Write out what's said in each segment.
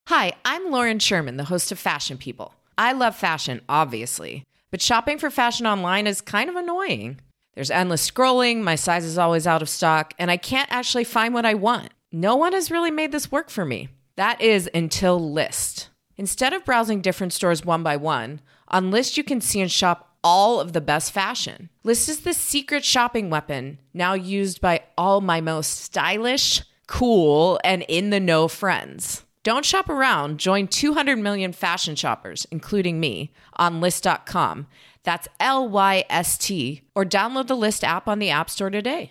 Hi, I'm Lauren Sherman, the host of Fashion People. I love fashion, obviously, but shopping for fashion online is kind of annoying. There's endless scrolling, my size is always out of stock, and I can't actually find what I want. No one has really made this work for me. That is until Lyst. Instead of browsing different stores one by one, on Lyst you can see and shop all of the best fashion. Lyst is the secret shopping weapon, now used by all my most stylish, cool, and in-the-know friends. Don't shop around. Join 200 million fashion shoppers, including me, on Lyst.com. That's Lyst, or download the Lyst app on the App Store today.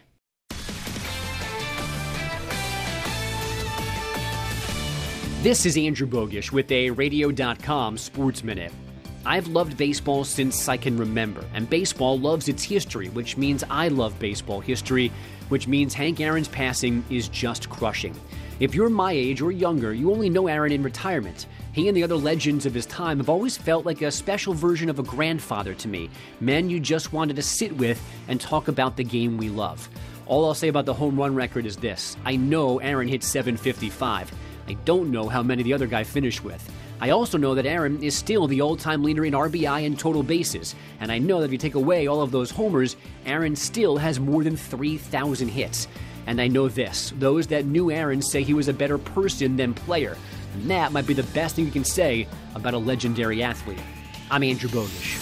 This is Andrew Bogish with a Radio.com Sports Minute. I've loved baseball since I can remember, and baseball loves its history, which means I love baseball history, which means Hank Aaron's passing is just crushing. If you're my age or younger, you only know Aaron in retirement. He and the other legends of his time have always felt like a special version of a grandfather to me, men you just wanted to sit with and talk about the game we love. All I'll say about the home run record is this: I know Aaron hit 755. I don't know how many the other guy finished with. I also know that Aaron is still the all-time leader in RBI and total bases, and I know that if you take away all of those homers, Aaron still has more than 3,000 hits. And I know this: those that knew Aaron say he was a better person than player, and that might be the best thing you can say about a legendary athlete. I'm Andrew Bogish.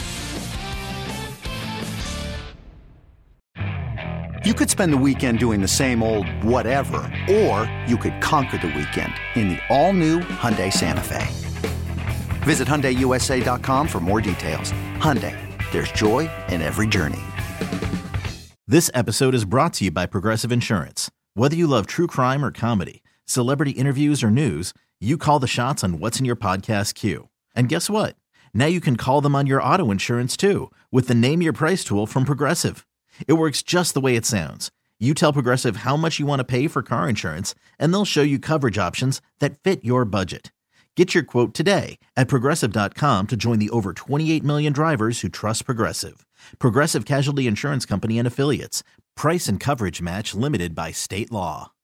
You could spend the weekend doing the same old whatever, or you could conquer the weekend in the all-new Hyundai Santa Fe. Visit HyundaiUSA.com for more details. Hyundai, there's joy in every journey. This episode is brought to you by Progressive Insurance. Whether you love true crime or comedy, celebrity interviews or news, you call the shots on what's in your podcast queue. And guess what? Now you can call them on your auto insurance too, with the Name Your Price tool from Progressive. It works just the way it sounds. You tell Progressive how much you want to pay for car insurance, and they'll show you coverage options that fit your budget. Get your quote today at Progressive.com to join the over 28 million drivers who trust Progressive. Progressive Casualty Insurance Company and Affiliates. Price and coverage match limited by state law.